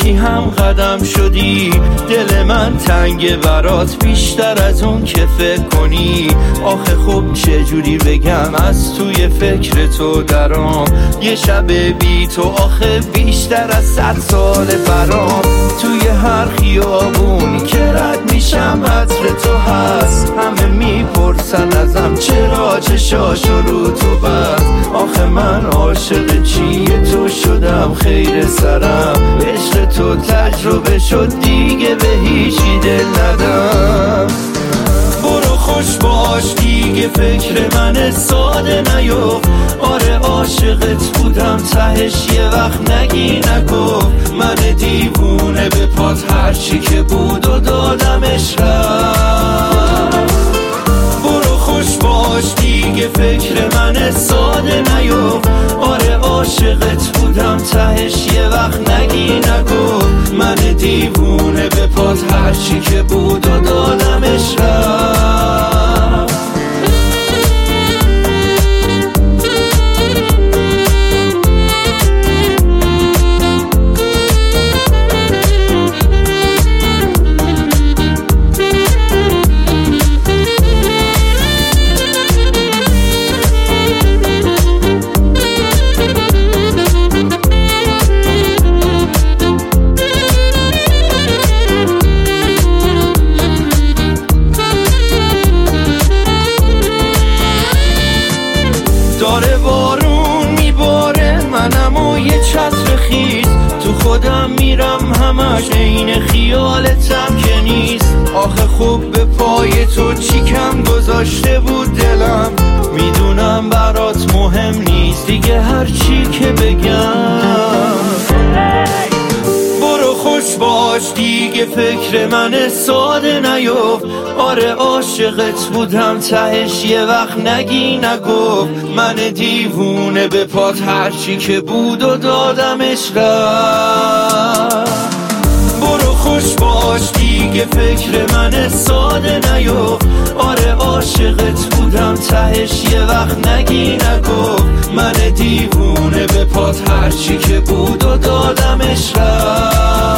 یکی هم قدم شدی، دل من تنگ برات بیشتر از اون که فکر کنی. آخه خب چجوری بگم از توی فکر تو درام، یه شب بی تو آخه بیشتر از 100 سال برام. توی هر خیابونی که رد میشم عطر تو هست، همه میپرسن ازم چرا چشاشو رو تو بست. آخه من عاشق چیه تو شدم خیر سرم، عشق تو تجربه شد دیگه به هیچی دل ندم. برو خوش باش دیگه فکر من ساده نیفت. آره عاشقت بودم تهش یه وقت نگی نگفت. من دیوونه به پات هرچی که بود و دادمش رفت. برو خوش باش دیگه فکر من ساده نیفت. آره عاشقت بودم تهش یه وقت نگی نگفت. من دیوونه به پات هرچی که بود و دادمش رفت. داره بارون میباره منم و یه چتر خیز، تو خودم میرم همش عین خیالتم که نیست. آخه خوب به پای تو چی کم گذاشته بود دلم، میدونم برات مهم نیست دیگه هرچی که بگم. برو خوش باش دیگه فکر من ساده نیفت. آره عاشقت بودم تهش یه وقت نگی نگفت. من دیوونه به پات هرچی که بود و دادمش رفت. برو خوش باش دیگه فکر من ساده نیفت. آره عاشقت بودم تهش یه وقت نگی نگفت. من دیوونه به پات هرچی که بود و دادمش رفت.